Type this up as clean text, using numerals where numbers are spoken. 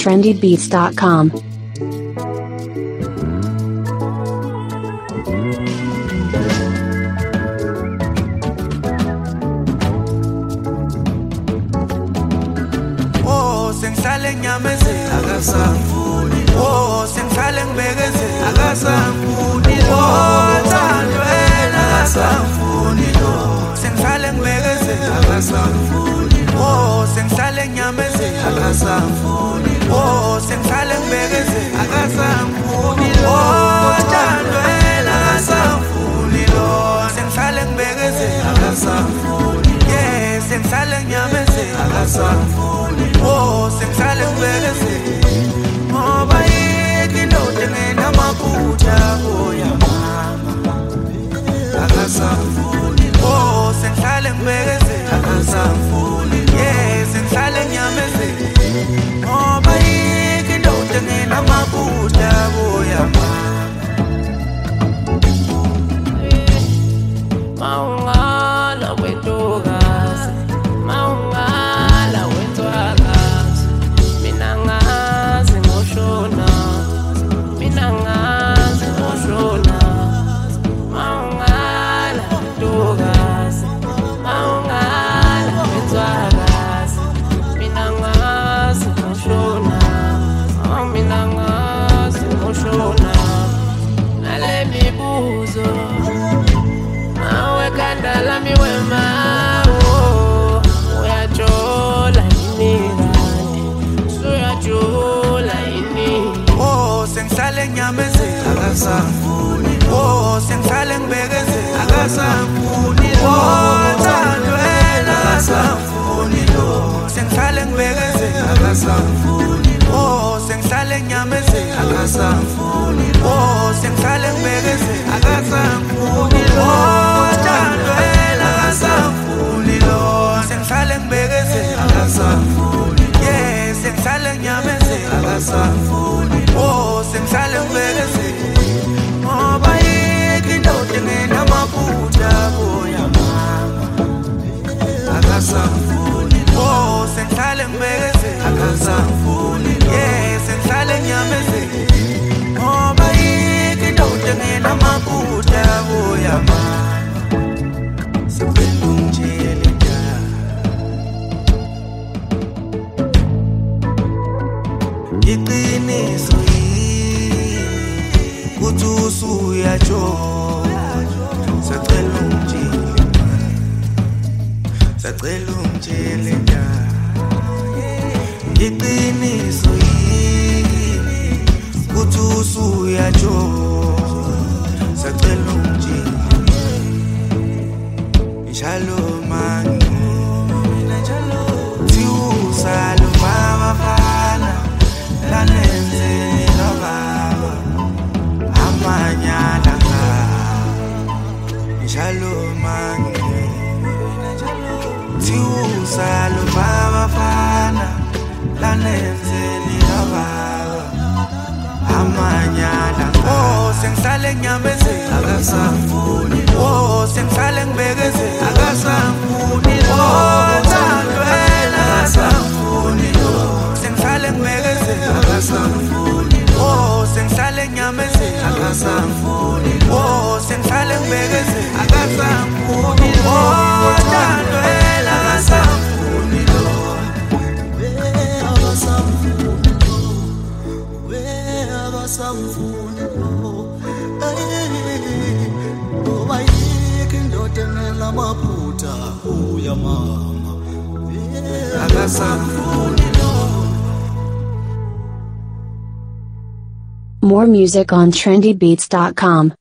trendybeats.com. Sengihlale nginyameze akasangifuni sengihlale ngibekeze akasangifuni thandwena akasangifuni sengihlale ngibekeze akasangifuni sengihlale nginyameze akasangifuni sengihlale ngibekeze akasangifuni thandwena akasangifuni sengihlale ngibekeze akasangifuni sengihlale nginyameze akasangifuni sengihlale ngibekeze ngoba yiki indoda engenamaphutha ya mama akasangifuni sengihlale ngibekeze akasangifuni sengihlale nginyameze ngoba yiki indoda engenamaphutha ya mama Maungala wentokazi maungala wentwakazi mina ngazi ngoshona maungala wentokazi maungala wentwakazi mina ngazi ngoshona nale mibuzo kanda lami wema uyajola inirandi suyajola ini sengihlale nginyameze akasangifuni sengihlale ngibekeze akasangifuni thandwena akasangifuni sengihlale ngibekeze akasangifuni sengihlale nginyameze akasangifuni sengihlale ngibekeze akasangifuni thandwena akasangifuni sengihlale ngibekeze akasangifuni sengihlale nginyameze akasangifuni sengihlale ngibekeze ngoba yiki indoda engenamaphutha ya mama akasangifuni sengihlale ngibekeze akasangifuni sengihlale nginyameze ngoba yiki indoda engenamaphutha ya mama iqiniso yini kuthi usuyajola sacela ungitshele iqiniso yini kuthi usuyajola sacela ungitshele njalo mani thiusalo mabafana lanenzeni nobaba amanyala njalo mani thiusalo mabafana lanenzeni nobaba amanyala sengihlale nginyameze akasangifuni sengihlale ngibekeze akasangifuni thandwena akasangifuni sengihlale ngibekeze akasangifuni sengihlale nginyameze akasangifuni sengihlale ngibekeze akasangifuni thandwena akasangifuni akasangifuni ngoba yiki indoda engenamaphutha ya mama akasangifuni. More music on trendybeats.com.